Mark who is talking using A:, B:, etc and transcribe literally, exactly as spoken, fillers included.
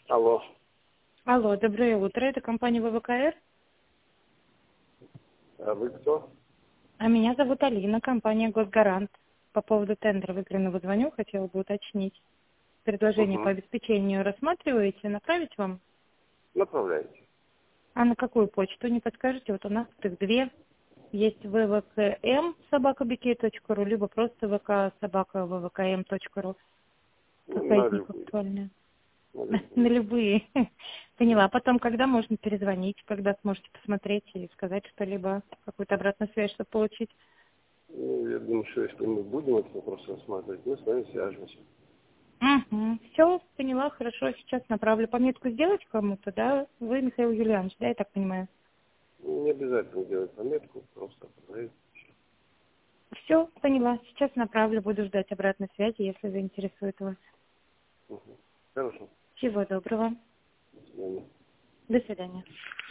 A: Алло.
B: Алло, доброе утро. Это компания ВВКР.
A: А вы кто?
B: А меня зовут Алина, компания Госгарант. По поводу тендера выигранного звоню, хотела бы уточнить. Предложение по
A: Угу.
B: обеспечению рассматриваете? Направить вам?
A: Направляйте.
B: А на какую почту, не подскажете? Вот у нас их две. Есть ввкм собака бикей точка ру, либо просто вк собака ввкм точка ру.
A: Ну,
B: Какая
A: на
B: из них
A: любые.
B: актуальная?
A: На
B: На
A: любые.
B: любые. Поняла. Потом, когда можно перезвонить, когда сможете посмотреть и сказать что-либо, какую-то обратную связь, чтобы получить?
A: Ну, я думаю, что если мы будем этот вопрос рассматривать, мы с вами свяжемся.
B: Угу. Все, поняла, хорошо, сейчас направлю. Пометку сделать кому-то, да? Вы Михаил Юлианович, да, я так понимаю?
A: Ну, не обязательно делать пометку, просто отправить.
B: Все, поняла. Сейчас направлю, буду ждать обратной связи, если заинтересует вас.
A: Угу. Хорошо.
B: Всего доброго.
A: До свидания.
B: До свидания.